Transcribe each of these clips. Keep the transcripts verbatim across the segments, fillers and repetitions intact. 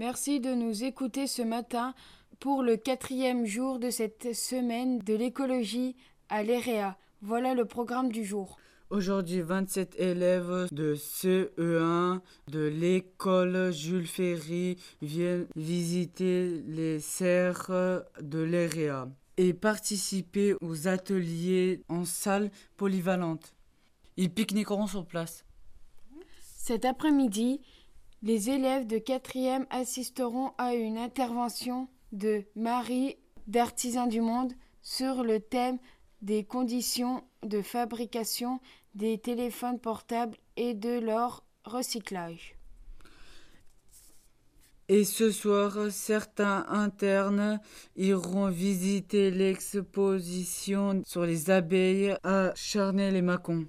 Merci de nous écouter ce matin pour le quatrième jour de cette semaine de l'écologie à l'E R E A. Voilà le programme du jour. Aujourd'hui, vingt-sept élèves de C E un de l'école Jules Ferry viennent visiter les serres de l'E R E A et participer aux ateliers en salle polyvalente. Ils pique-niqueront sur place. Cet après-midi, les élèves de quatrième assisteront à une intervention de Marie d'Artisans du Monde sur le thème des conditions de fabrication des téléphones portables et de leur recyclage. Et ce soir, certains internes iront visiter l'exposition sur les abeilles à Charnay-les-Mâcons.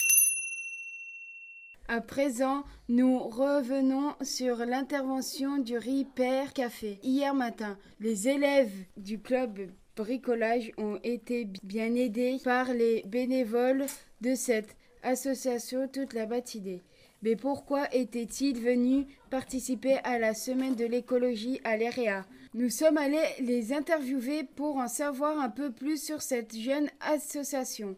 À présent, nous revenons sur l'intervention du Repair Café. Hier matin, les élèves du club bricolage ont été bien aidés par les bénévoles de cette association toute la matinée. Mais pourquoi étaient-ils venus participer à la semaine de l'écologie à l'E R E A? Nous sommes allés les interviewer pour en savoir un peu plus sur cette jeune association.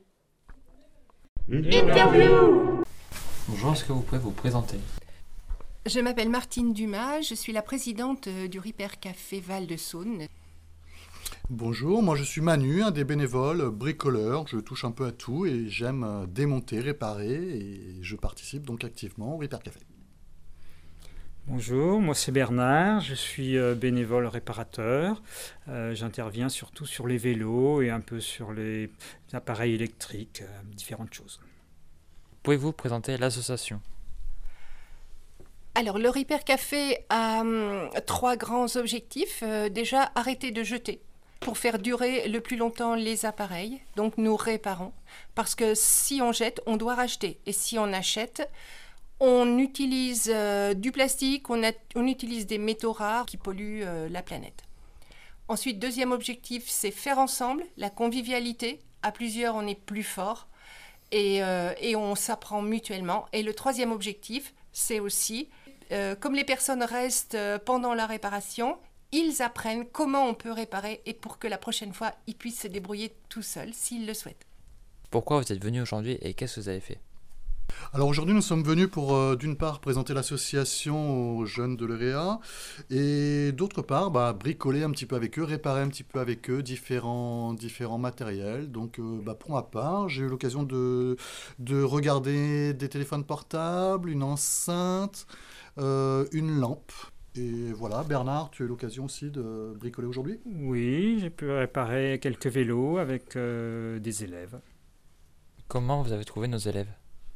Interview. Bonjour, est-ce que vous pouvez vous présenter? Je m'appelle Martine Dumas, je suis la présidente du Repair Café Val-de-Saône. Bonjour, moi je suis Manu, un des bénévoles bricoleurs. Je touche un peu à tout et j'aime démonter, réparer et je participe donc activement au Repair Café. Bonjour, moi c'est Bernard, je suis bénévole réparateur. Euh, j'interviens surtout sur les vélos et un peu sur les appareils électriques, euh, différentes choses. Pouvez-vous présenter l'association? Alors, le Repair Café a hum, trois grands objectifs. Euh, déjà, arrêter de jeter pour faire durer le plus longtemps les appareils. Donc, nous réparons. Parce que si on jette, on doit racheter. Et si on achète, on utilise euh, du plastique, on, a, on utilise des métaux rares qui polluent euh, la planète. Ensuite, deuxième objectif, c'est faire ensemble, la convivialité. À plusieurs, on est plus fort. Et, euh, et on s'apprend mutuellement. Et le troisième objectif, c'est aussi, euh, comme les personnes restent euh, pendant la réparation, ils apprennent comment on peut réparer et pour que la prochaine fois, ils puissent se débrouiller tout seuls s'ils le souhaitent. Pourquoi vous êtes venu aujourd'hui et qu'est-ce que vous avez fait? Alors aujourd'hui, nous sommes venus pour, euh, d'une part, présenter l'association aux jeunes de l'E R E A et d'autre part, bah, bricoler un petit peu avec eux, réparer un petit peu avec eux différents, différents matériels. Donc euh, bah, pour ma part, j'ai eu l'occasion de, de regarder des téléphones portables, une enceinte, euh, une lampe. Et voilà, Bernard, tu as eu l'occasion aussi de bricoler aujourd'hui? Oui, j'ai pu réparer quelques vélos avec euh, des élèves. Comment vous avez trouvé nos élèves?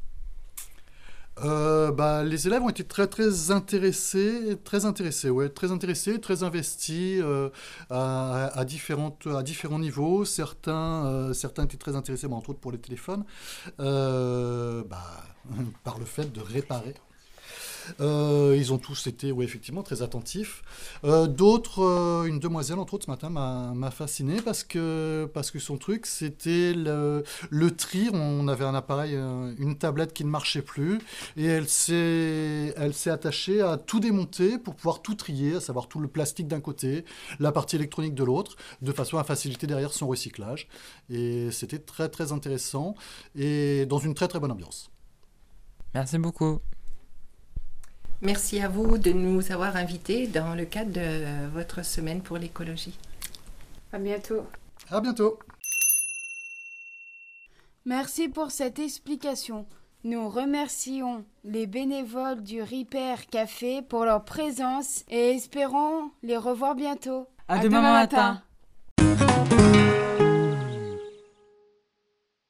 Euh, bah, les élèves ont été très très intéressés, très intéressés, ouais, très intéressés, très investis euh, à, à, différentes, à différents niveaux. Certains, euh, certains étaient très intéressés, bah, entre autres pour les téléphones, euh, bah, par le fait de réparer. Euh, ils ont tous été, oui, effectivement, très attentifs. Euh, d'autres, euh, une demoiselle, entre autres, ce matin, m'a, m'a fasciné parce que, parce que son truc, c'était le, le tri. On avait un appareil, une tablette qui ne marchait plus et elle s'est, elle s'est attachée à tout démonter pour pouvoir tout trier, à savoir tout le plastique d'un côté, la partie électronique de l'autre, de façon à faciliter derrière son recyclage. Et c'était très, très intéressant et dans une très, très bonne ambiance. Merci beaucoup. Merci à vous de nous avoir invités dans le cadre de votre semaine pour l'écologie. À bientôt. À bientôt. Merci pour cette explication. Nous remercions les bénévoles du Repair Café pour leur présence et espérons les revoir bientôt. À, à demain, demain matin. matin.